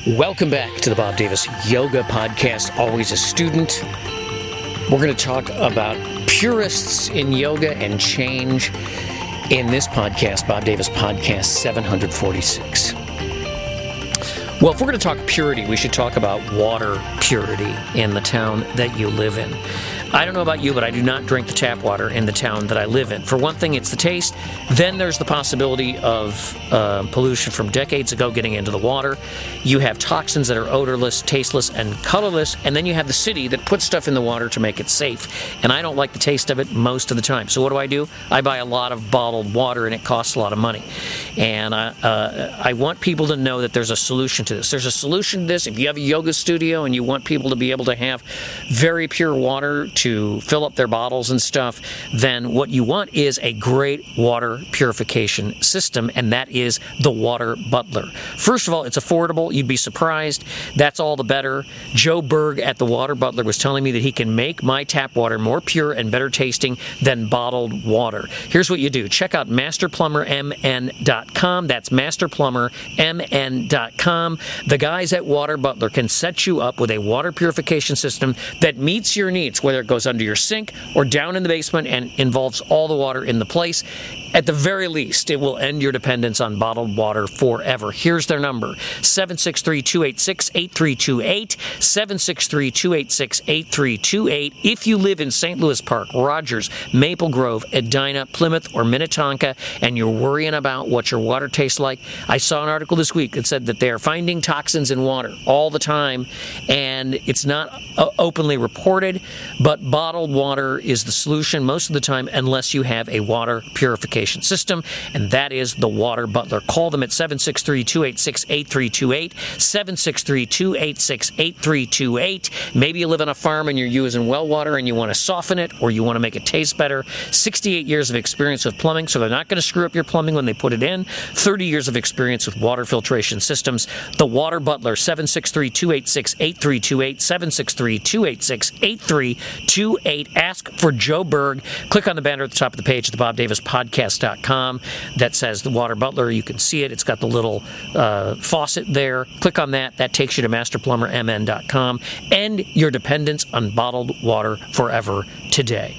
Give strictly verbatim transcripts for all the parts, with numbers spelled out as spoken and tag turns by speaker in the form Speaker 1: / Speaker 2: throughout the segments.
Speaker 1: Welcome back to the Bob Davis Yoga Podcast, Always a Student. We're going to talk about purists in yoga and change in this podcast, Bob Davis Podcast seven forty-six. Well, if we're going to talk purity, we should talk about water purity in the town that you live in. I don't know about you, but I do not drink the tap water in the town that I live in. For one thing, it's the taste. Then there's the possibility of uh, pollution from decades ago getting into the water. You have toxins that are odorless, tasteless, and colorless. And then you have the city that puts stuff in the water to make it safe. And I don't like the taste of it most of the time. So what do I do? I buy a lot of bottled water, and it costs a lot of money. And I, uh, I want people to know that there's a solution to this. There's a solution to this. If you have a yoga studio and you want people to be able to have very pure water to fill up their bottles and stuff, then what you want is a great water purification system, and that is the Water Butler. First of all, it's affordable. You'd be surprised. That's all the better. Joe Berg at the Water Butler was telling me that he can make my tap water more pure and better tasting than bottled water. Here's what you do. Check out master plumber m n dot com. That's master plumber m n dot com. The guys at Water Butler can set you up with a water purification system that meets your needs, whether it goes under your sink or down in the basement and involves all the water in the place. At the very least, it will end your dependence on bottled water forever. Here's their number, seven six three, two eight six, eight three two eight, seven six three, two eight six, eight three two eight. If you live in Saint Louis Park, Rogers, Maple Grove, Edina, Plymouth, or Minnetonka, and you're worrying about what your water tastes like, I saw an article this week that said that they are finding toxins in water all the time, and it's not uh, openly reported, but bottled water is the solution most of the time unless you have a water purification system, and that is the Water Butler. Call them at seven six three, two eight six, eight three two eight, seven six three, two eight six, eight three two eight. Maybe you live on a farm and you're using well water and you want to soften it or you want to make it taste better. sixty-eight years of experience with plumbing, so they're not going to screw up your plumbing when they put it in. thirty years of experience with water filtration systems. The Water Butler, seven six three, two eight six, eight three two eight, seven six three, two eight six, eight three two eight. Ask for Joe Berg. Click on the banner at the top of the page at the Bob Davis Podcast dot com that says the Water Butler. You can see it. It's got the little uh, faucet there. Click on that. That takes you to master plumber m n dot com. End your dependence on bottled water forever today.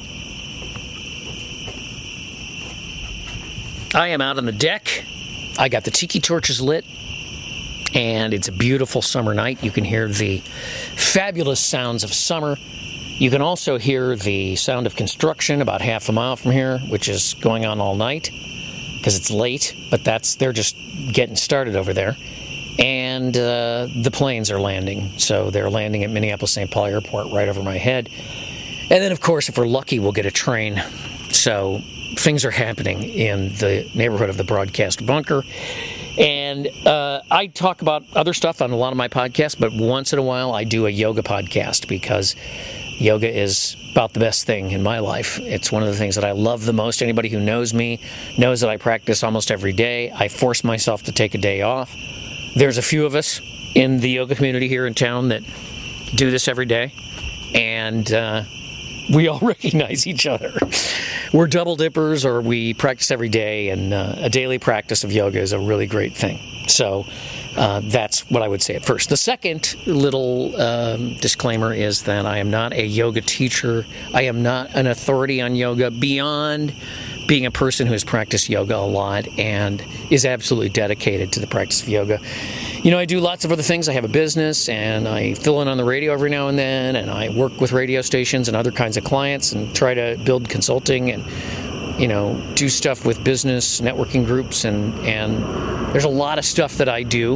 Speaker 1: I am out on the deck. I got the tiki torches lit, and it's a beautiful summer night. You can hear the fabulous sounds of summer. You can also hear the sound of construction about half a mile from here, which is going on all night because it's late, but that's they're just getting started over there. And uh, the planes are landing, so they're landing at Minneapolis-Saint Paul Airport right over my head. And then, of course, if we're lucky, we'll get a train. So things are happening in the neighborhood of the Broadcast Bunker. And uh, I talk about other stuff on a lot of my podcasts, but once in a while I do a yoga podcast because yoga is about the best thing in my life. It's one of the things that I love the most. Anybody who knows me knows that I practice almost every day. I force myself to take a day off. There's a few of us in the yoga community here in town that do this every day, and uh, we all recognize each other. We're double dippers, or we practice every day, and uh, a daily practice of yoga is a really great thing. So uh, that's what I would say at first. The second little um, disclaimer is that I am not a yoga teacher. I am not an authority on yoga beyond being a person who has practiced yoga a lot and is absolutely dedicated to the practice of yoga. You know, I do lots of other things. I have a business, and I fill in on the radio every now and then, and I work with radio stations and other kinds of clients and try to build consulting and, you know, do stuff with business, networking groups, and, and there's a lot of stuff that I do,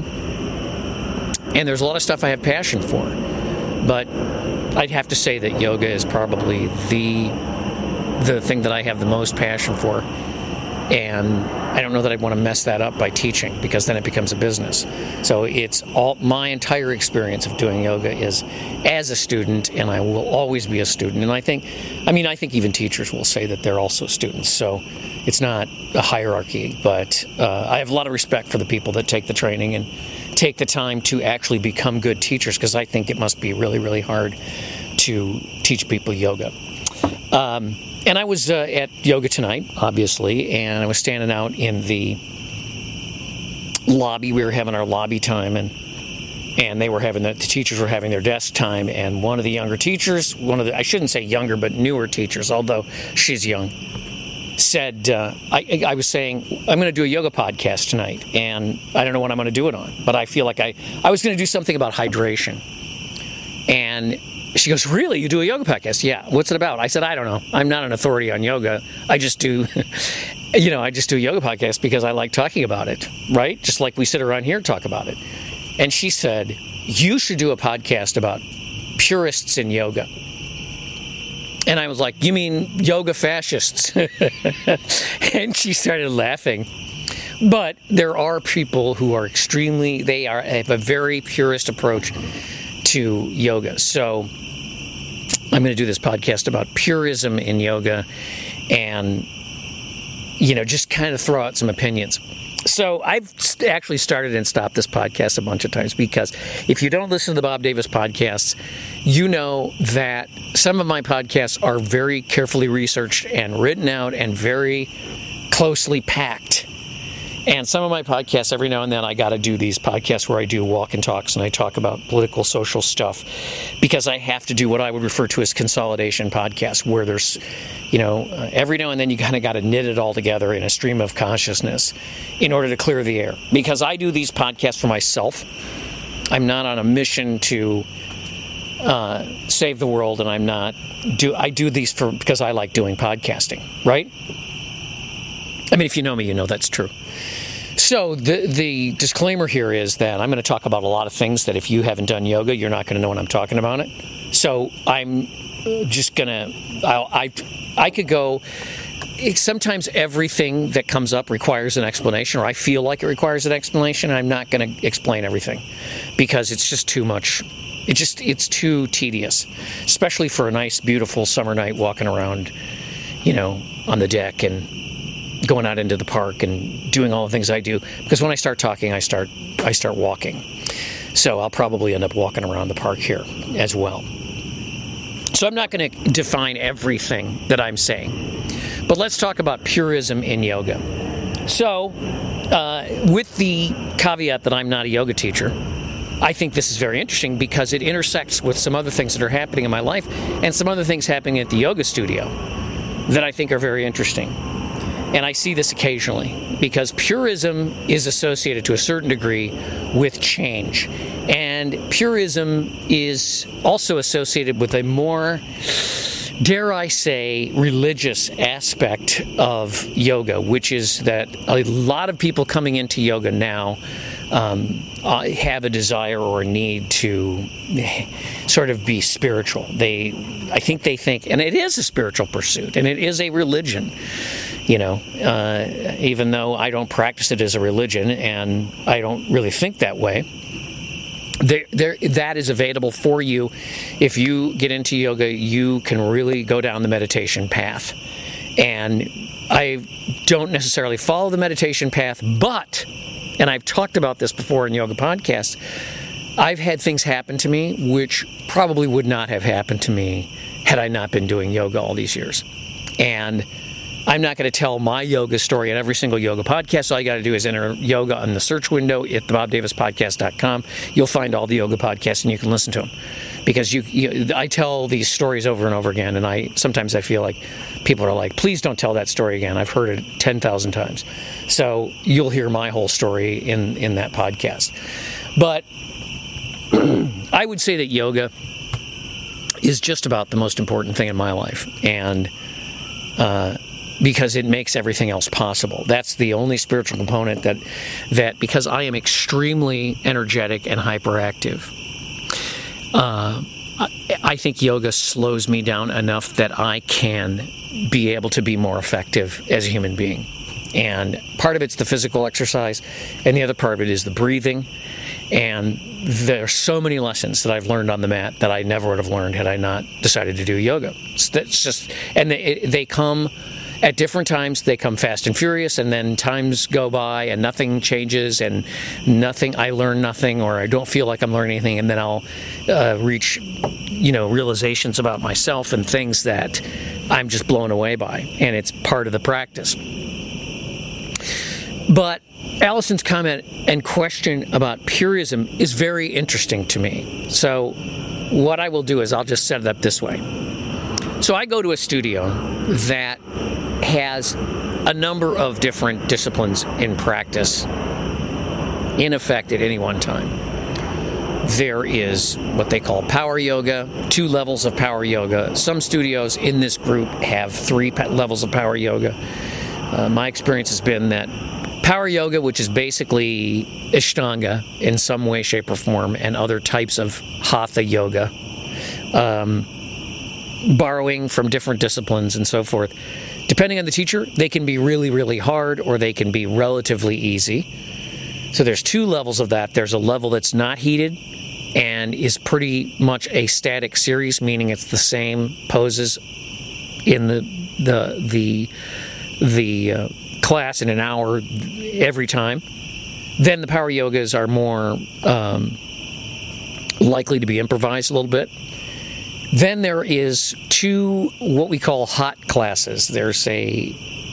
Speaker 1: and there's a lot of stuff I have passion for. But I'd have to say that yoga is probably the the thing that I have the most passion for. And I don't know that I'd want to mess that up by teaching, because then it becomes a business. So it's all my entire experience of doing yoga is as a student, and I will always be a student. And I think, I mean, I think even teachers will say that they're also students. So it's not a hierarchy, but uh, I have a lot of respect for the people that take the training and take the time to actually become good teachers, because I think it must be really, really hard to teach people yoga. Um, And I was uh, at yoga tonight, obviously, and I was standing out in the lobby. We were having our lobby time, and and they were having the, the teachers were having their desk time, and one of the younger teachers, one of the I shouldn't say younger, but newer teachers, although she's young, said, uh, I, I was saying, I'm going to do a yoga podcast tonight, and I don't know what I'm going to do it on, but I feel like I, I was going to do something about hydration. And she goes, really? You do a yoga podcast? Yeah. What's it about? I said, I don't know. I'm not an authority on yoga. I just do, you know, I just do a yoga podcast because I like talking about it, right? Just like we sit around here and talk about it. And she said, you should do a podcast about purists in yoga. And I was like, you mean yoga fascists? And she started laughing. But there are people who are extremely, they are have a very purist approach to yoga. So I'm going to do this podcast about purism in yoga and, you know, just kind of throw out some opinions. So I've actually started and stopped this podcast a bunch of times because if you don't listen to the Bob Davis podcasts, you know that some of my podcasts are very carefully researched and written out and very closely packed. And some of my podcasts, every now and then, I got to do these podcasts where I do walk and talks and I talk about political, social stuff because I have to do what I would refer to as consolidation podcasts, where there's, you know, uh, every now and then you kind of got to knit it all together in a stream of consciousness in order to clear the air. Because I do these podcasts for myself. I'm not on a mission to uh, save the world, and I'm not do I do these for because I like doing podcasting, right? I mean, if you know me, you know that's true. So the the disclaimer here is that I'm going to talk about a lot of things that if you haven't done yoga, you're not going to know what I'm talking about it. So I'm just going to, I I could go, sometimes everything that comes up requires an explanation, or I feel like it requires an explanation, and I'm not going to explain everything because it's just too much. It just, it's too tedious, especially for a nice, beautiful summer night walking around, you know, on the deck and going out into the park and doing all the things I do, because when I start talking, I start I start walking. So I'll probably end up walking around the park here as well. So I'm not going to define everything that I'm saying, but let's talk about purism in yoga. So uh, with the caveat that I'm not a yoga teacher, I think this is very interesting because it intersects with some other things that are happening in my life and some other things happening at the yoga studio that I think are very interesting. And I see this occasionally because purism is associated to a certain degree with change. And purism is also associated with a more, dare I say, religious aspect of yoga, which is that a lot of people coming into yoga now um, uh, have a desire or a need to sort of be spiritual. They, I think they think, and it is a spiritual pursuit, and it is a religion. You know, uh, even though I don't practice it as a religion, and I don't really think that way, there, there, that is available for you. If you get into yoga, you can really go down the meditation path. And I don't necessarily follow the meditation path, but, and I've talked about this before in yoga podcasts, I've had things happen to me which probably would not have happened to me had I not been doing yoga all these years. And I'm not going to tell my yoga story in every single yoga podcast. All you got to do is enter yoga on the search window at the bob davis podcast dot com. You'll find all the yoga podcasts and you can listen to them. Because you, you, I tell these stories over and over again, and I sometimes I feel like people are like, please don't tell that story again. I've heard it ten thousand times. So you'll hear my whole story in, in that podcast. But I would say that yoga is just about the most important thing in my life. And uh because it makes everything else possible. That's the only spiritual component that, that because I am extremely energetic and hyperactive, uh, I, I think yoga slows me down enough that I can be able to be more effective as a human being. And part of it's the physical exercise, and the other part of it is the breathing. And there are so many lessons that I've learned on the mat that I never would have learned had I not decided to do yoga. So that's just, and they, they come at different times. They come fast and furious, and then times go by and nothing changes, and nothing, I learn nothing, or I don't feel like I'm learning anything, and then I'll uh, reach, you know, realizations about myself and things that I'm just blown away by, and it's part of the practice. But Allison's comment and question about purism is very interesting to me. So what I will do is I'll just set it up this way. So I go to a studio that has a number of different disciplines in practice, in effect at any one time. There is what they call power yoga, two levels of power yoga. Some studios in this group have three levels of power yoga. Uh, my experience has been that power yoga, which is basically Ashtanga in some way, shape, or form, and other types of Hatha yoga, um, borrowing from different disciplines and so forth. Depending on the teacher, they can be really, really hard, or they can be relatively easy. So there's two levels of that. There's a level that's not heated and is pretty much a static series, meaning it's the same poses in the the the the uh, class in an hour every time. Then the power yogas are more um, likely to be improvised a little bit. Then there is two what we call hot classes. There's a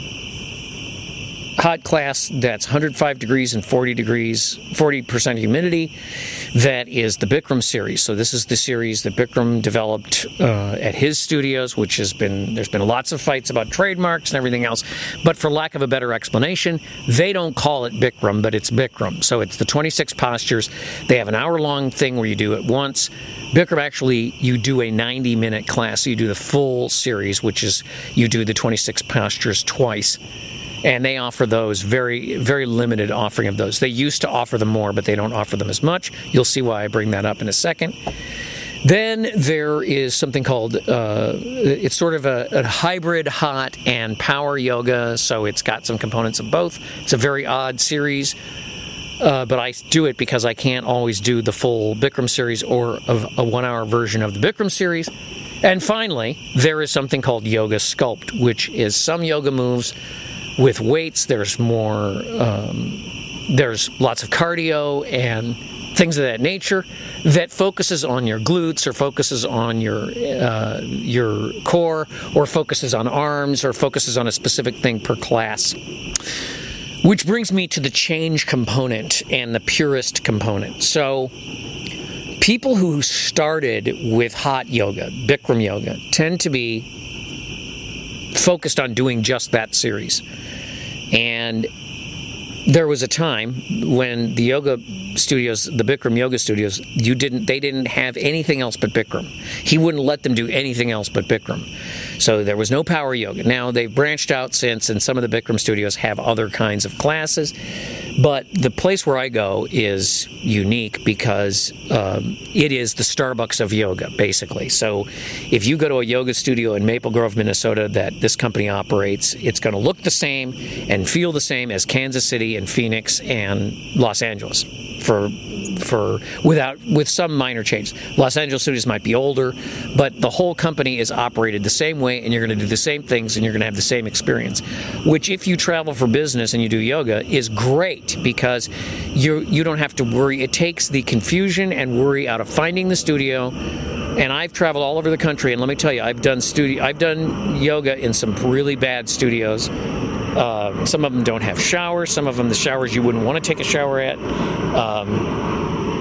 Speaker 1: hot class that's one hundred five degrees and forty degrees, forty percent humidity. That is the Bikram series. So this is the series that Bikram developed uh, at his studios, which has been, there's been lots of fights about trademarks and everything else. But for lack of a better explanation, they don't call it Bikram, but it's Bikram. So it's the twenty-six postures. They have an hour-long thing where you do it once. Bikram, actually, you do a ninety-minute class. So you do the full series, which is you do the twenty-six postures twice. And they offer those, very, very limited offering of those. They used to offer them more, but they don't offer them as much. You'll see why I bring that up in a second. Then there is something called, uh, it's sort of a, a hybrid hot and power yoga, so it's got some components of both. It's a very odd series, uh, but I do it because I can't always do the full Bikram series or a, a one-hour version of the Bikram series. And finally, there is something called Yoga Sculpt, which is some yoga moves with weights. There's more, um, there's lots of cardio and things of that nature that focuses on your glutes or focuses on your uh, your core or focuses on arms or focuses on a specific thing per class. Which brings me to the change component and the purist component. So people who started with hot yoga, Bikram yoga, tend to be focused on doing just that series. And there was a time when the yoga studios, the Bikram yoga studios, you didn't they didn't have anything else but Bikram. He wouldn't let them do anything else but Bikram. So there was no power yoga. Now they've branched out since, and some of the Bikram studios have other kinds of classes. But the place where I go is unique because um, it is the Starbucks of yoga, basically. So if you go to a yoga studio in Maple Grove, Minnesota, that this company operates, it's going to look the same and feel the same as Kansas City and Phoenix and Los Angeles, for for without with some minor changes. Los Angeles studios might be older, but the whole company is operated the same way, and you're going to do the same things, and you're going to have the same experience. Which, if you travel for business and you do yoga, is great because you you don't have to worry. It takes the confusion and worry out of finding the studio. And I've traveled all over the country, and let me tell you, I've done studio, I've done yoga in some really bad studios. Uh, some of them don't have showers. Some of them, the showers you wouldn't want to take a shower at. Um,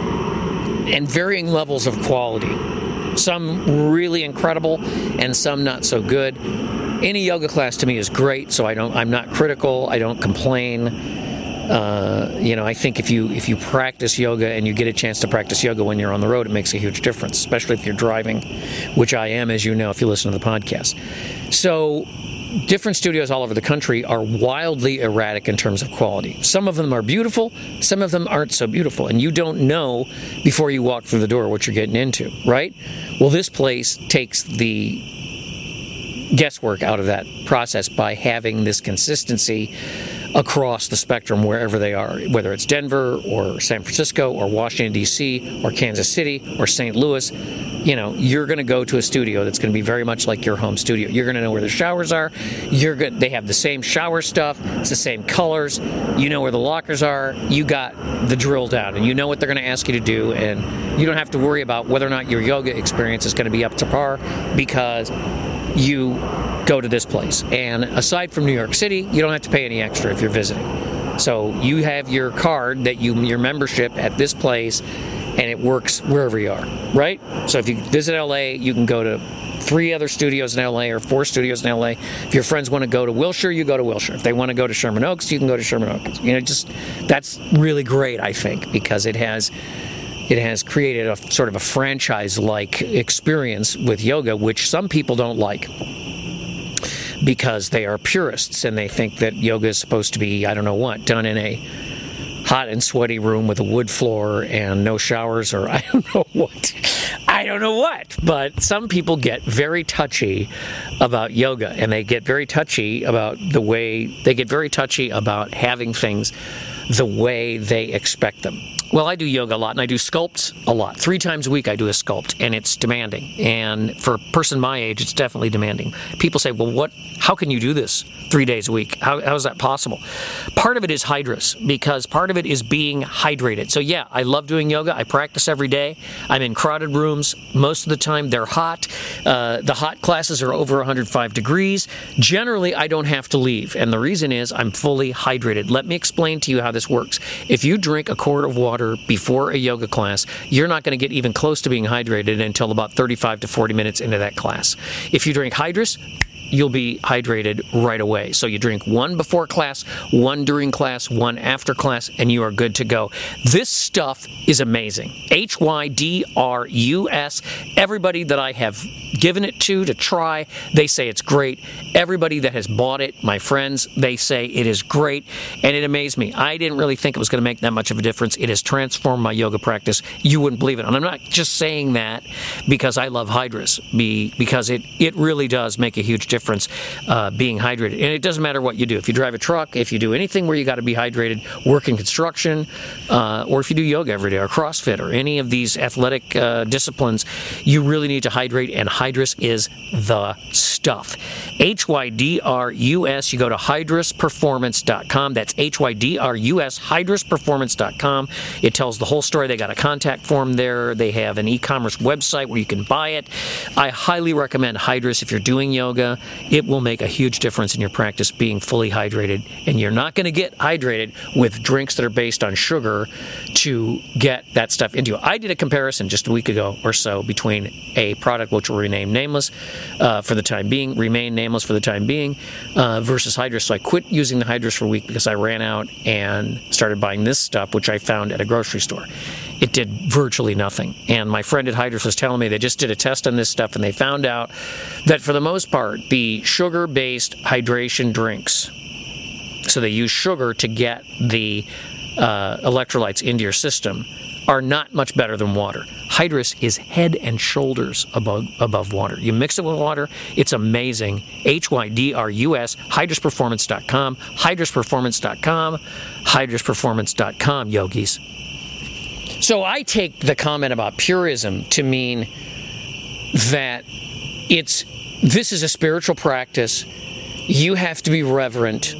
Speaker 1: and varying levels of quality. Some really incredible, and some not so good. Any yoga class to me is great, so I don't. I'm not critical. I don't complain. Uh, you know, I think if you if you practice yoga and you get a chance to practice yoga when you're on the road, it makes a huge difference, especially if you're driving, which I am, as you know, if you listen to the podcast. So different studios all over the country are wildly erratic in terms of quality. Some of them are beautiful, some of them aren't so beautiful, and you don't know before you walk through the door what you're getting into, right? Well, this place takes the guesswork out of that process by having this consistency across the spectrum wherever they are, whether it's Denver or San Francisco or Washington, D C or Kansas City or Saint Louis. You know, you're going to go to a studio that's going to be very much like your home studio. You're going to know where the showers are. You're good. They have the same shower stuff. It's the same colors. You know where the lockers are. You got the drill down, and you know what they're going to ask you to do, and you don't have to worry about whether or not your yoga experience is going to be up to par because you go to this place. And aside from New York City, you don't have to pay any extra if you're visiting. So you have your card that you your membership at this place, and it works wherever you are, right? So if you visit L A, you can go to three other studios in L A or four studios in L A. If your friends want to go to Wilshire, you go to Wilshire. If they want to go to Sherman Oaks, you can go to Sherman Oaks. You know, just that's really great, I think, because it has it has created a sort of a franchise-like experience with yoga, which some people don't like because they are purists and they think that yoga is supposed to be, I don't know what, done in a hot and sweaty room with a wood floor and no showers, or I don't know what. I don't know what. But some people get very touchy about yoga, and they get very touchy about the way, they get very touchy about having things the way they expect them. Well, I do yoga a lot, and I do sculpts a lot. Three times a week I do a sculpt, and it's demanding. And for a person my age, it's definitely demanding. People say, well, what? How can you do this three days a week? How, how is that possible? Part of it is hydrous, because part of it is being hydrated. So yeah, I love doing yoga. I practice every day. I'm in crowded rooms. Most of the time, they're hot. Uh, the hot classes are over one hundred five degrees. Generally, I don't have to leave, and the reason is I'm fully hydrated. Let me explain to you how this works. If you drink a quart of water before a yoga class, you're not going to get even close to being hydrated until about thirty-five to forty minutes into that class. If you drink Hydrus, you'll be hydrated right away. So you drink one before class, one during class, one after class, and you are good to go. This stuff is amazing. H Y D R U S. Everybody that I have given it to to try, they say it's great. Everybody that has bought it, my friends, they say it is great, and it amazed me. I didn't really think it was going to make that much of a difference. It has transformed my yoga practice. You wouldn't believe it. And I'm not just saying that because I love Hydrus, because it, it really does make a huge difference. Difference uh, being hydrated. And it doesn't matter what you do. If you drive a truck, if you do anything where you got to be hydrated, work in construction, uh, or if you do yoga every day, or CrossFit, or any of these athletic uh, disciplines, you really need to hydrate, and Hydrus is the stuff. H Y D R U S. You go to hydrus performance dot com. That's H Y D R U S, hydrus performance dot com. It tells the whole story. They got a contact form there. They have an e-commerce website where you can buy it. I highly recommend Hydrus if you're doing yoga. It will make a huge difference in your practice being fully hydrated, and you're not going to get hydrated with drinks that are based on sugar to get that stuff into you. I did a comparison just a week ago or so between a product which will remain nameless uh, for the time being, remain nameless for the time being, uh, versus Hydrus. So I quit using the Hydrus for a week because I ran out and started buying this stuff, which I found at a grocery store. It did virtually nothing. And my friend at Hydrus was telling me they just did a test on this stuff, and they found out that for the most part, the sugar-based hydration drinks, so they use sugar to get the uh, electrolytes into your system, are not much better than water. Hydrus is head and shoulders above above water. You mix it with water, it's amazing. H Y D R U S, hydrus performance dot com, hydrus performance dot com, hydrus performance dot com, yogis. So I take the comment about purism to mean that it's this is a spiritual practice. You have to be reverent.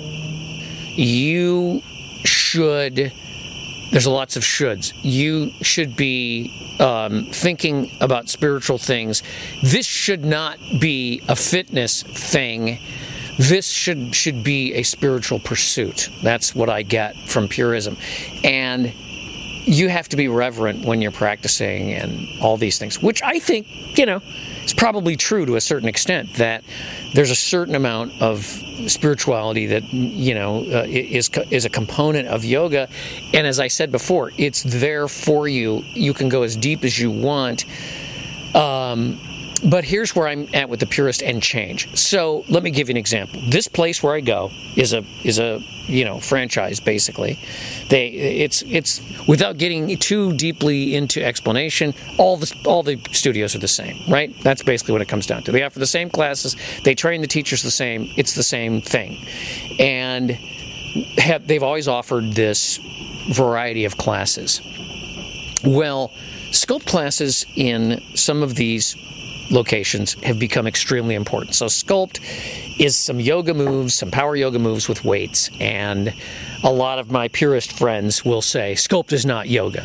Speaker 1: You should, there's lots of shoulds. You should be um, thinking about spiritual things. This should not be a fitness thing. This should should be a spiritual pursuit. That's what I get from purism. And you have to be reverent when you're practicing and all these things, which I think, you know, is probably true to a certain extent, that there's a certain amount of spirituality that, you know, uh, is is a component of yoga. And as I said before, it's there for you. You can go as deep as you want. Um, but here's where I'm at with the purist and change. So let me give you an example. This place where I go is a is a you know franchise basically. They it's it's without getting too deeply into explanation, all the all the studios are the same, right? That's basically what it comes down to. They offer the same classes, they train the teachers the same, it's the same thing. And have, they've always offered this variety of classes. Well, sculpt classes in some of these locations have become extremely important. So sculpt is some yoga moves, some power yoga moves with weights, and a lot of my purist friends will say sculpt is not yoga.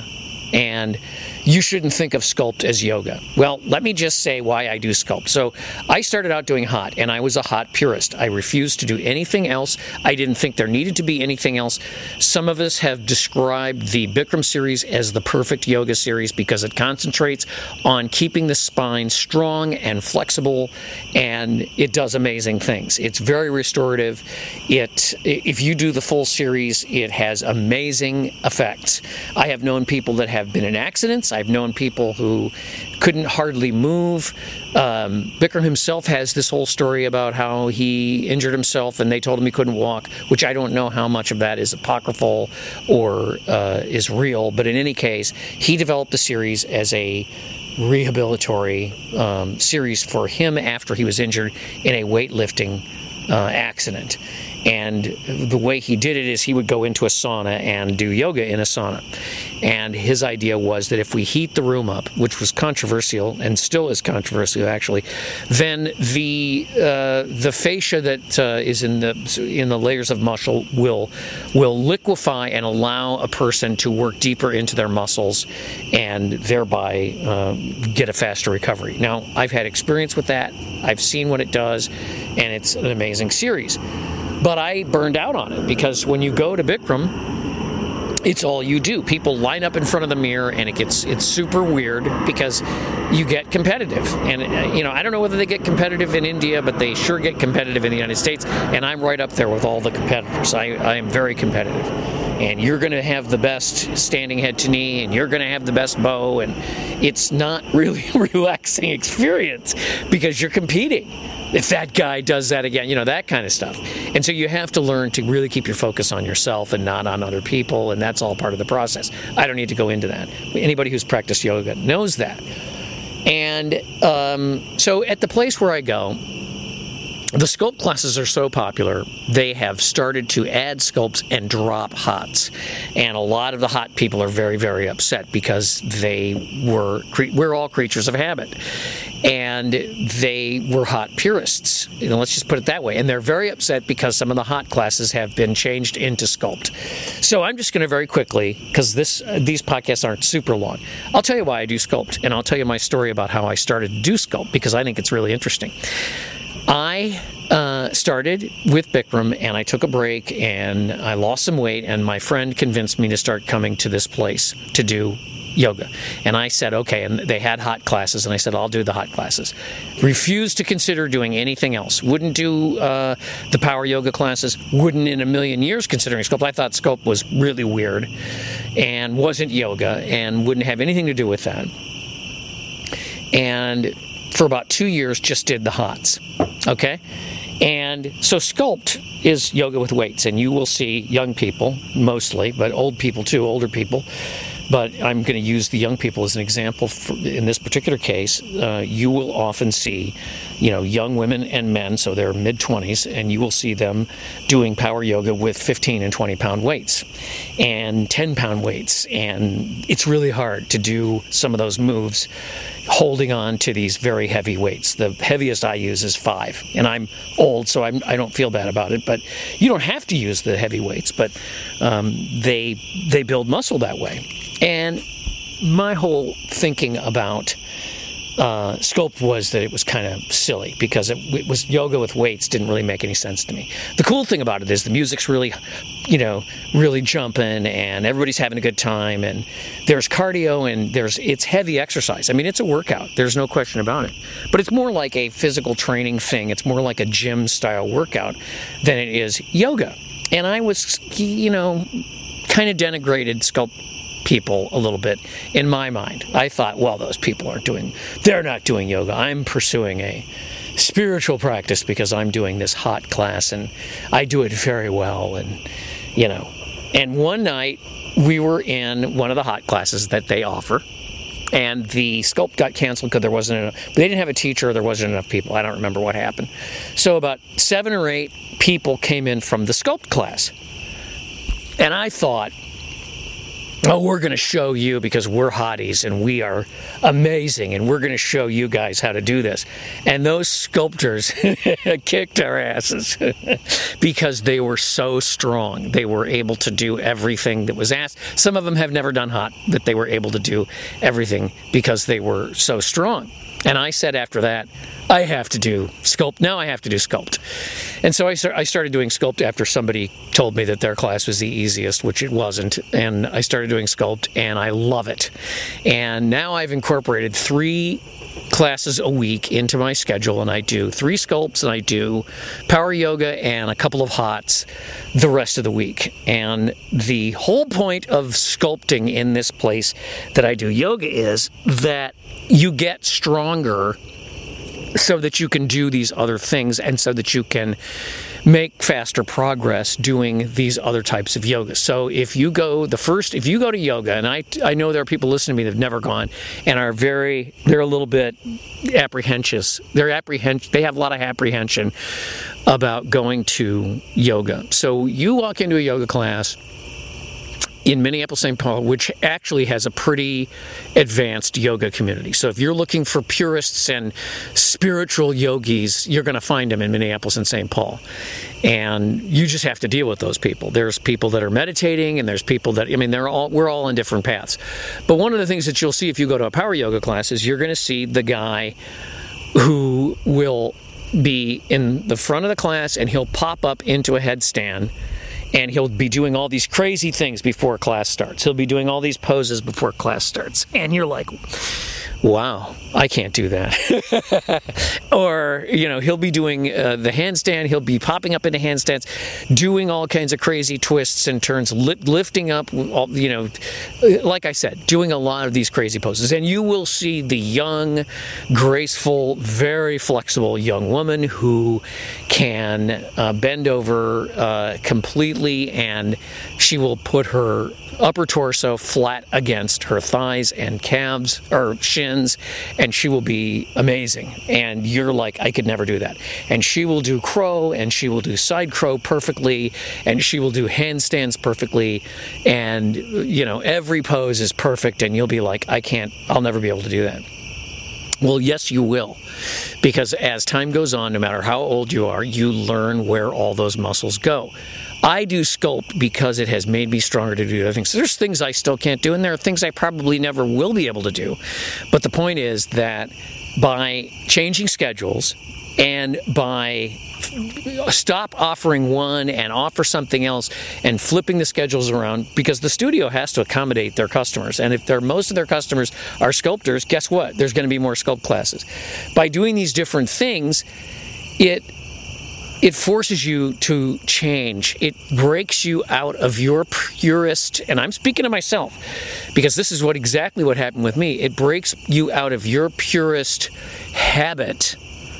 Speaker 1: and you shouldn't think of Sculpt as yoga. Well, let me just say why I do Sculpt. So I started out doing hot, and I was a hot purist. I refused to do anything else. I didn't think there needed to be anything else. Some of us have described the Bikram series as the perfect yoga series because it concentrates on keeping the spine strong and flexible, and it does amazing things. It's very restorative. It, if you do the full series, it has amazing effects. I have known people that have been in accidents. I've known people who couldn't hardly move. Um, Bikram himself has this whole story about how he injured himself and they told him he couldn't walk, which I don't know how much of that is apocryphal or uh, is real, but in any case, he developed the series as a rehabilitory um, series for him after he was injured in a weightlifting uh, accident. And the way he did it is he would go into a sauna and do yoga in a sauna. And his idea was that if we heat the room up, which was controversial and still is controversial actually, then the uh, the fascia that uh, is in the in the layers of muscle will will liquefy and allow a person to work deeper into their muscles and thereby uh, get a faster recovery. Now, I've had experience with that. I've seen what it does, and it's an amazing series. But I burned out on it because when you go to Bikram, it's all you do. People line up in front of the mirror, and it gets it's super weird because you get competitive. And uh, you know, I don't know whether they get competitive in India, but they sure get competitive in the United States. And I'm right up there with all the competitors. I, I am very competitive. And you're going to have the best standing head to knee, and you're going to have the best bow, and it's not really a relaxing experience because you're competing. If that guy does that again, you know, that kind of stuff. And so you have to learn to really keep your focus on yourself and not on other people, and that's all part of the process. I don't need to go into that. Anybody who's practiced yoga knows that. And um, so at the place where I go, the Sculpt classes are so popular, they have started to add Sculpts and drop hots. And a lot of the hot people are very, very upset because they were, we're all creatures of habit. And they were hot purists. You know, let's just put it that way. And they're very upset because some of the hot classes have been changed into Sculpt. So I'm just going to very quickly, because this uh, these podcasts aren't super long, I'll tell you why I do Sculpt. And I'll tell you my story about how I started to do Sculpt because I think it's really interesting. I uh, started with Bikram, and I took a break, and I lost some weight, and my friend convinced me to start coming to this place to do yoga. And I said, okay, and they had hot classes, and I said, I'll do the hot classes. Refused to consider doing anything else. Wouldn't do uh, the power yoga classes. Wouldn't in a million years considering Sculpt. I thought Sculpt was really weird and wasn't yoga and wouldn't have anything to do with that. And for about two years, just did the hots. Okay? And so Sculpt is yoga with weights, and you will see young people, mostly, but old people too, older people. But I'm going to use the young people as an example. For, in this particular case, uh, you will often see, you know, young women and men, so they're mid-twenties, and you will see them doing power yoga with fifteen and twenty pound weights and ten pound weights. And it's really hard to do some of those moves holding on to these very heavy weights. The heaviest I use is five, and I'm old, so I'm, I don't feel bad about it. But you don't have to use the heavy weights, but um, they they build muscle that way. And my whole thinking about uh, Sculpt was that it was kind of silly because it, it was yoga with weights didn't really make any sense to me. The cool thing about it is the music's really, you know, really jumping, and everybody's having a good time, and there's cardio, and there's it's heavy exercise. I mean, it's a workout. There's no question about it. But it's more like a physical training thing. It's more like a gym-style workout than it is yoga. And I was, you know, kind of denigrated Sculpt people a little bit in my mind. I thought, well, those people aren't doing, they're not doing yoga. I'm pursuing a spiritual practice because I'm doing this hot class and I do it very well. And, you know, and one night we were in one of the hot classes that they offer, and the Sculpt got canceled because there wasn't enough, they didn't have a teacher, or there wasn't enough people. I don't remember what happened. So about seven or eight people came in from the Sculpt class. And I thought, oh, we're going to show you because we're hotties and we are amazing and we're going to show you guys how to do this. And those sculptors kicked our asses because they were so strong. They were able to do everything that was asked. Some of them have never done hot, but they were able to do everything because they were so strong. And I said after that, I have to do sculpt. Now I have to do sculpt. And so I, I started doing sculpt after somebody told me that their class was the easiest, which it wasn't. And I started doing sculpt, and I love it. And now I've incorporated three classes a week into my schedule, and I do three sculpts, and I do power yoga and a couple of hots the rest of the week. And the whole point of sculpting in this place that I do yoga is that you get stronger so that you can do these other things and so that you can make faster progress doing these other types of yoga. So if you go the first, if you go to yoga, and I, I know there are people listening to me that have never gone and are very, they're a little bit apprehensive. They're apprehend, they have a lot of apprehension about going to yoga. So you walk into a yoga class in Minneapolis, Saint Paul, which actually has a pretty advanced yoga community. So if you're looking for purists and spiritual yogis, you're going to find them in Minneapolis and Saint Paul. And you just have to deal with those people. There's people that are meditating, and there's people that, I mean, they're all, we're all on different paths. But one of the things that you'll see if you go to a power yoga class is you're going to see the guy who will be in the front of the class, and he'll pop up into a headstand, and he'll be doing all these crazy things before class starts. He'll be doing all these poses before class starts. And you're like, wow, I can't do that. Or, you know, he'll be doing uh, the handstand. He'll be popping up into handstands, doing all kinds of crazy twists and turns, li- lifting up, all, you know, like I said, doing a lot of these crazy poses. And you will see the young, graceful, very flexible young woman who can uh, bend over uh, completely, and she will put her upper torso flat against her thighs and calves or shins, and she will be amazing. And you're like, I could never do that. And she will do crow, and she will do side crow perfectly, and she will do handstands perfectly, and you know, every pose is perfect, and you'll be like, I can't, I'll never be able to do that. Well, yes, you will, because as time goes on, no matter how old you are, you learn where all those muscles go. I do sculpt because it has made me stronger to do other things. There's things I still can't do, and there are things I probably never will be able to do. But the point is that by changing schedules and by stop offering one and offer something else and flipping the schedules around, because the studio has to accommodate their customers. And if they're, most of their customers are sculptors, guess what? There's going to be more sculpt classes. By doing these different things, it It forces you to change. It breaks you out of your purist, and I'm speaking to myself, because this is what exactly what happened with me. It breaks you out of your purist habit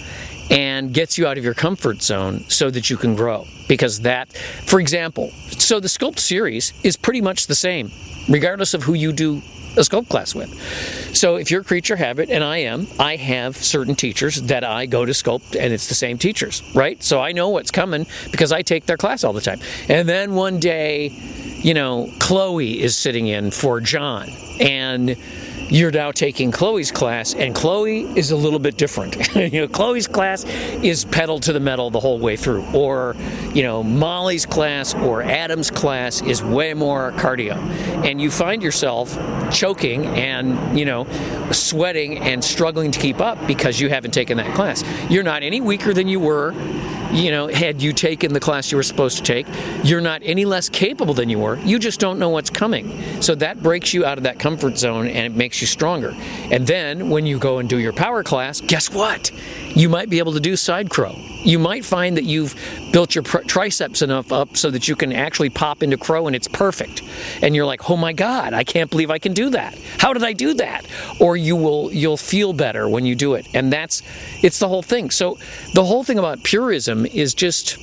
Speaker 1: and gets you out of your comfort zone so that you can grow. Because that, for example, so the Sculpt series is pretty much the same, regardless of who you do a sculpt class with. So if you're a creature habit, and I am, I have certain teachers that I go to sculpt, and it's the same teachers, right? So I know what's coming because I take their class all the time. And then one day, you know, Chloe is sitting in for John, and you're now taking Chloe's class, and Chloe is a little bit different. You know, Chloe's class is pedal to the metal the whole way through. Or, you know, Molly's class or Adam's class is way more cardio. And you find yourself choking and, you know, sweating and struggling to keep up because you haven't taken that class. You're not any weaker than you were, you know, had you taken the class you were supposed to take. You're not any less capable than you were. You just don't know what's coming. So that breaks you out of that comfort zone, and it makes you stronger. And then when you go and do your power class, guess what? You might be able to do side crow. You might find that you've built your pr- triceps enough up so that you can actually pop into crow, and it's perfect. And you're like, oh my God, I can't believe I can do that. How did I do that? Or you will, you'll feel better when you do it. And that's, it's the whole thing. So the whole thing about purism is just,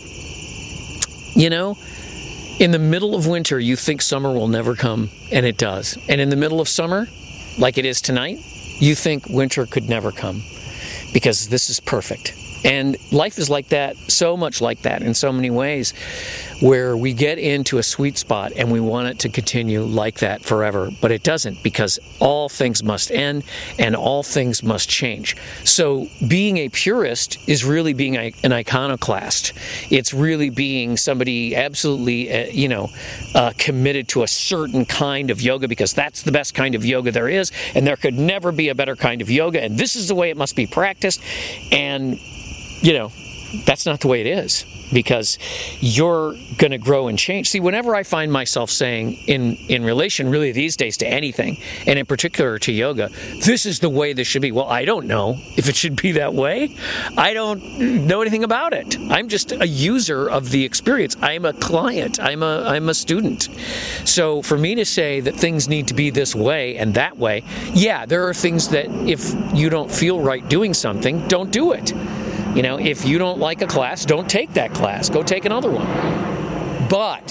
Speaker 1: you know, in the middle of winter, you think summer will never come, and it does. And in the middle of summer, like it is tonight, you think winter could never come because this is perfect. And life is like that, so much like that in so many ways. where we get into a sweet spot and we want it to continue like that forever, but it doesn't, because all things must end and all things must change. So being a purist is really being a, an iconoclast. It's really being somebody absolutely, uh, you know, uh, committed to a certain kind of yoga, because that's the best kind of yoga there is, and there could never be a better kind of yoga, and this is the way it must be practiced. And, you know, that's not the way it is, because you're going to grow and change. See, whenever I find myself saying in, in relation really these days to anything, and in particular to yoga, this is the way this should be. Well, I don't know if it should be that way. I don't know anything about it. I'm just a user of the experience. I'm a client. I'm a I'm a student. So for me to say that things need to be this way and that way, yeah, there are things that if you don't feel right doing something, don't do it. You know, if you don't like a class, don't take that class. Go take another one. But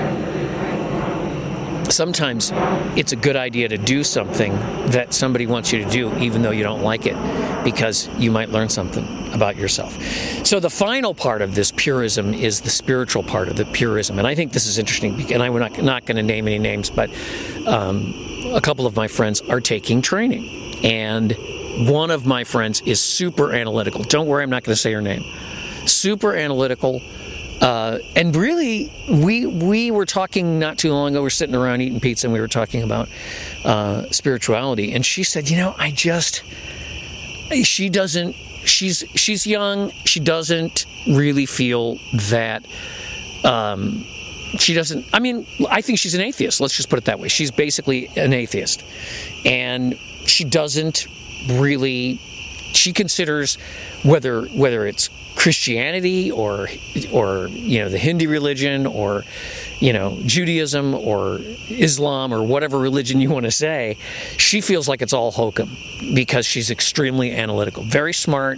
Speaker 1: sometimes it's a good idea to do something that somebody wants you to do, even though you don't like it, because you might learn something about yourself. So the final part of this purism is the spiritual part of the purism. And I think this is interesting, and I'm not, not going to name any names, but um, a couple of my friends are taking training. And one of my friends is super analytical. Don't worry, I'm not going to say her name. Super analytical. Uh, and really, we we were talking not too long ago. We were sitting around eating pizza, and we were talking about uh, spirituality. And she said, you know, I just, she doesn't, she's she's young. She doesn't really feel that, um, she doesn't, I mean, I think she's an atheist. Let's just put it that way. She's basically an atheist. And she doesn't really, she considers whether whether it's Christianity or or you know the Hindu religion or you know Judaism or Islam or whatever religion you want to say, she feels like it's all hokum, because she's extremely analytical, very smart,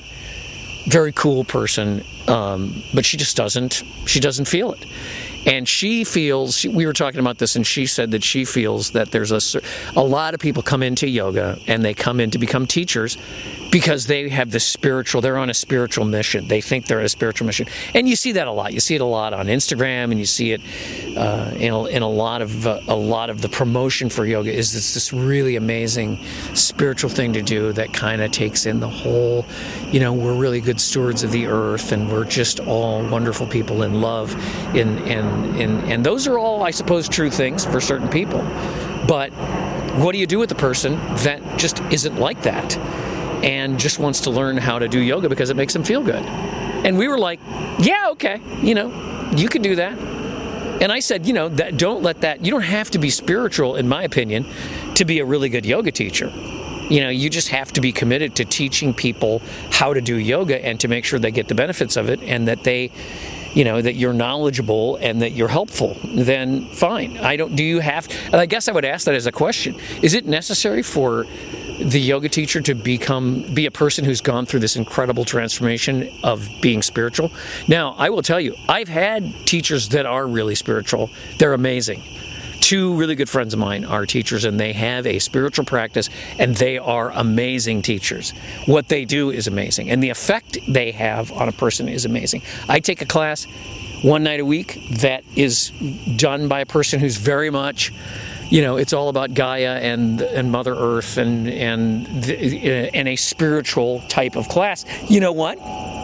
Speaker 1: very cool person, um, but she just doesn't she doesn't feel it. And she feels, she, we were talking about this, and she said that she feels that there's a, a lot of people come into yoga, and they come in to become teachers because they have this spiritual, they're on a spiritual mission. They think they're on a spiritual mission. And you see that a lot. You see it a lot on Instagram, and you see it uh, in, a, in a lot of uh, a lot of the promotion for yoga is this, this really amazing spiritual thing to do that kind of takes in the whole, you know, we're really good stewards of the earth, and we're just all wonderful people in love. In, in, in, and those are all, I suppose, true things for certain people. But what do you do with the person that just isn't like that and just wants to learn how to do yoga because it makes them feel good? And we were like, yeah, okay, you know, you can do that. And I said, you know, that don't let that, you don't have to be spiritual, in my opinion, to be a really good yoga teacher. You know, you just have to be committed to teaching people how to do yoga and to make sure they get the benefits of it, and that they, you know, that you're knowledgeable and that you're helpful. Then fine. I don't, do you have, and I guess I would ask that as a question. Is it necessary for the yoga teacher to become, be a person who's gone through this incredible transformation of being spiritual? Now, I will tell you, I've had teachers that are really spiritual. They're amazing. Two really good friends of mine are teachers, and they have a spiritual practice, and they are amazing teachers. What they do is amazing, and the effect they have on a person is amazing. I take a class one night a week that is done by a person who's very much, you know, it's all about Gaia and and Mother Earth and and the, and a spiritual type of class. You know what?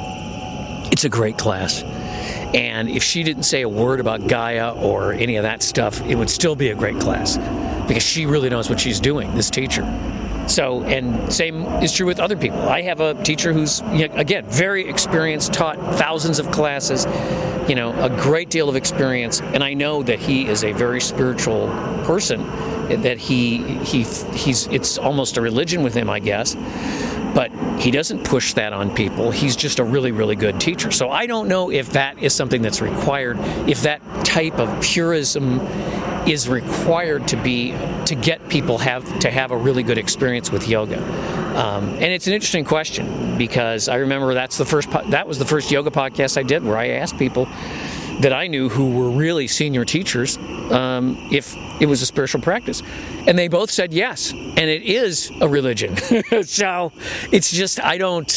Speaker 1: It's a great class. And if she didn't say a word about Gaia or any of that stuff, it would still be a great class, because she really knows what she's doing, this teacher. So, and same is true with other people. I have a teacher who's, again, very experienced, taught thousands of classes, you know, a great deal of experience, and I know that he is a very spiritual person, that he he he's it's almost a religion with him, I guess. But he doesn't push that on people. He's just a really, really good teacher. So I don't know if that is something that's required, if that type of purism is required to be, to get people have to have a really good experience with yoga. Um, and it's an interesting question, because I remember that's the first, that was the first yoga podcast I did, where I asked people that I knew who were really senior teachers um, if it was a spiritual practice. And they both said yes. And it is a religion. So it's just, I don't,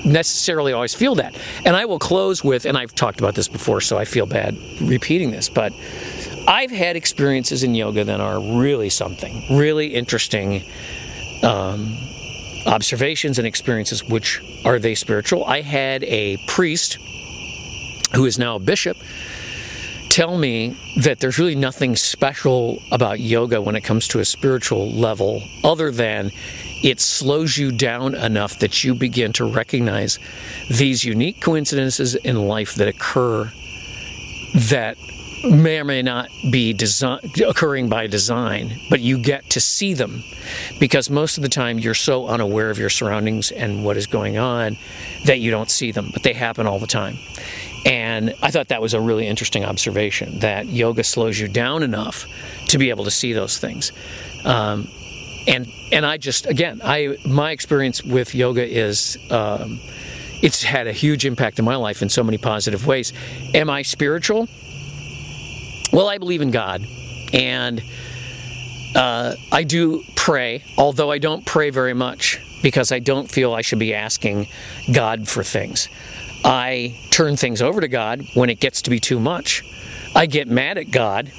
Speaker 1: necessarily always feel that. And I will close with, and I've talked about this before, so I feel bad repeating this, but I've had experiences in yoga that are really something, really interesting um, observations and experiences. Which are they spiritual? I had a priest who is now a bishop tell me that there's really nothing special about yoga when it comes to a spiritual level, other than it slows you down enough that you begin to recognize these unique coincidences in life that occur that may or may not be design, occurring by design, but you get to see them, because most of the time you're so unaware of your surroundings and what is going on that you don't see them, but they happen all the time. And I thought that was a really interesting observation, that yoga slows you down enough to be able to see those things. Um, and and I just, again, I my experience with yoga is, um, it's had a huge impact in my life in so many positive ways. Am I spiritual? Well, I believe in God, and uh, I do pray, although I don't pray very much, because I don't feel I should be asking God for things. I turn things over to God when it gets to be too much. I get mad at God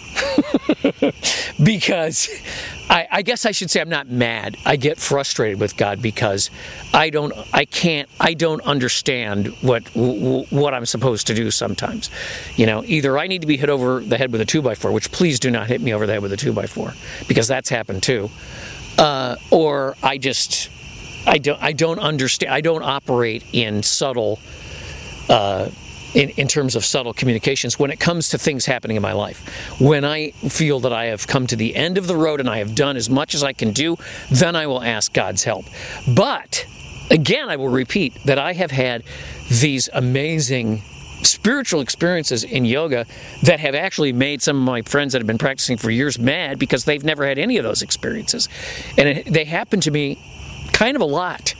Speaker 1: because I, I guess I should say I'm not mad. I get frustrated with God because I don't, I can't, I don't understand what what I'm supposed to do sometimes. You know, either I need to be hit over the head with a two by four, which please do not hit me over the head with a two by four, because that's happened too. Uh, or I just, I don't, I don't understand. I don't operate in subtle. Uh, In, in terms of subtle communications when it comes to things happening in my life. When I feel that I have come to the end of the road and I have done as much as I can do, then I will ask God's help. But, again, I will repeat that I have had these amazing spiritual experiences in yoga that have actually made some of my friends that have been practicing for years mad, because they've never had any of those experiences. And it, they happen to me kind of a lot.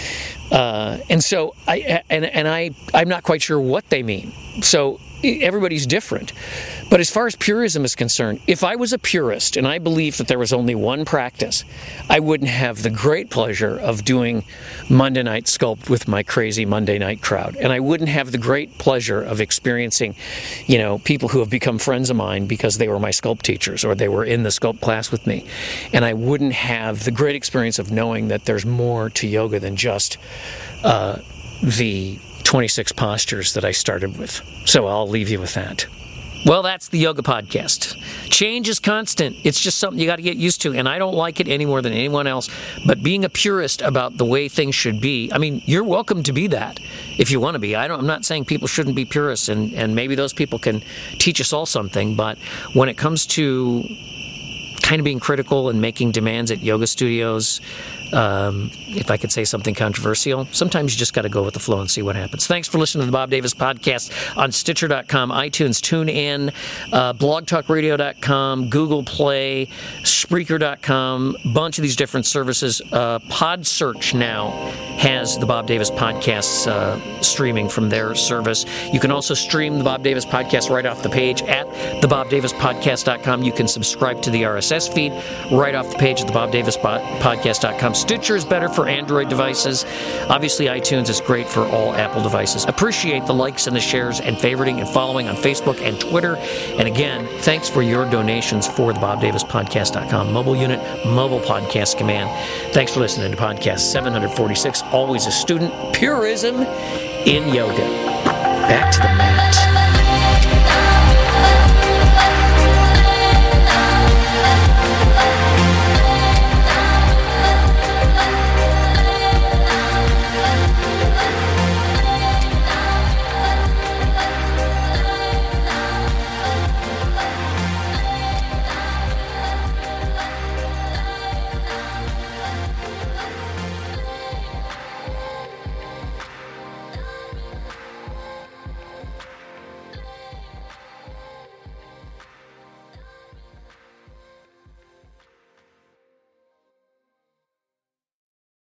Speaker 1: Uh, and so, I and and I I'm not quite sure what they mean. So everybody's different. But as far as purism is concerned, if I was a purist and I believed that there was only one practice, I wouldn't have the great pleasure of doing Monday Night Sculpt with my crazy Monday night crowd. And I wouldn't have the great pleasure of experiencing, you know, people who have become friends of mine because they were my sculpt teachers or they were in the sculpt class with me. And I wouldn't have the great experience of knowing that there's more to yoga than just uh, the twenty-six postures that I started with. So I'll leave you with that. Well, that's the Yoga Podcast. Change is constant. It's just something you got to get used to, and I don't like it any more than anyone else. But being a purist about the way things should be, I mean, you're welcome to be that if you want to be. I don't, I'm not saying people shouldn't be purists, and, and maybe those people can teach us all something. But when it comes to kind of being critical and making demands at yoga studios, Um, if I could say something controversial, sometimes you just got to go with the flow and see what happens. Thanks for listening to the Bob Davis Podcast on Stitcher dot com, iTunes, TuneIn, uh, blog talk radio dot com, Google Play, Spreaker dot com, a bunch of these different services. Uh, PodSearch now has the Bob Davis Podcast uh, streaming from their service. You can also stream the Bob Davis Podcast right off the page at the bob davis podcast dot com. You can subscribe to the R S S feed right off the page at the bob davis podcast dot com. Stitcher is better for Android devices. Obviously, iTunes is great for all Apple devices. Appreciate the likes and the shares and favoriting and following on Facebook and Twitter. And again, thanks for your donations for the bob davis podcast dot com mobile unit, mobile podcast command. Thanks for listening to podcast seven forty-six, Always a Student, Purism in Yoga. Back to the mat.